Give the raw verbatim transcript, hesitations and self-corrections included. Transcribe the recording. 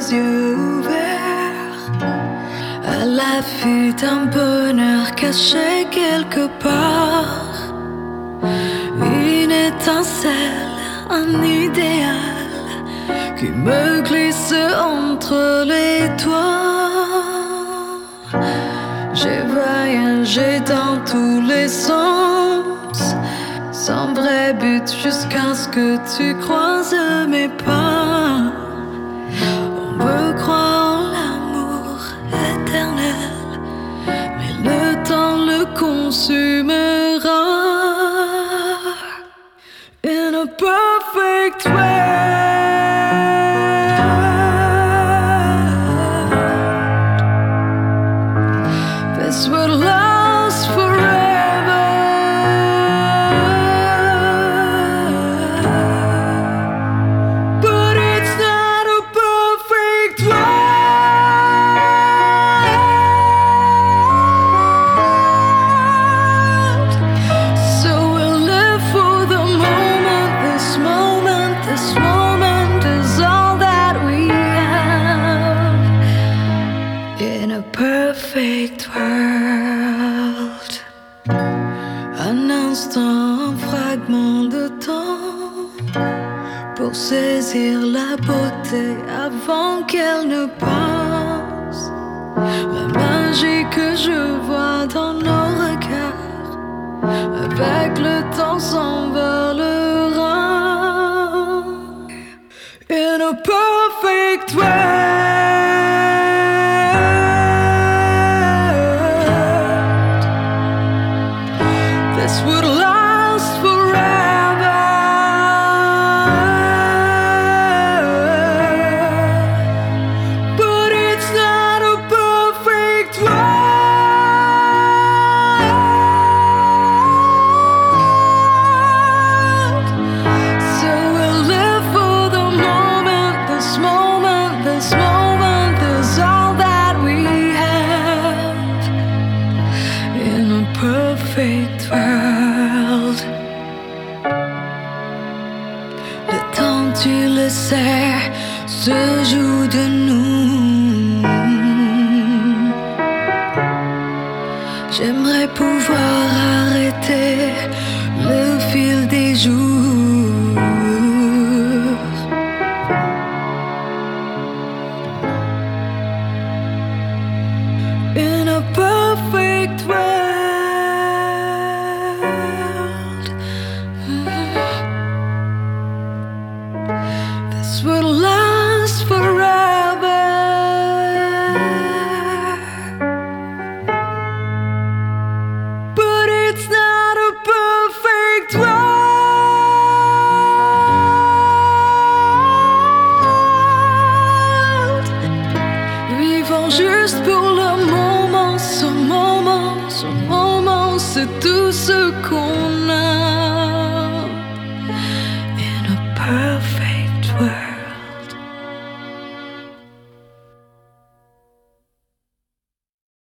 les yeux ouverts, à l'affût d'un bonheur caché quelque part. Une étincelle, un idéal qui me glisse entre les doigts. J'ai voyagé dans tous les sens, sans vrai but, jusqu'à ce que tu croises mes pas. On veut croire en l'amour éternel, mais le temps le consumera. In a perfect world, this would last forever. But it's not a perfect world, so we'll live for the moment. This moment, this moment is all that we have. In a perfect world, un instant, un fragment de temps pour saisir la beauté avant qu'elle ne passe. La magie que je vois dans nos regards, avec le temps s'envolera. In a perfect world, this would last forever. But it's not a perfect world, so we'll live for the moment. This moment, this moment is all that we have. In a perfect world, le temps, tu le sais, se joue de nous. J'aimerais pouvoir arrêter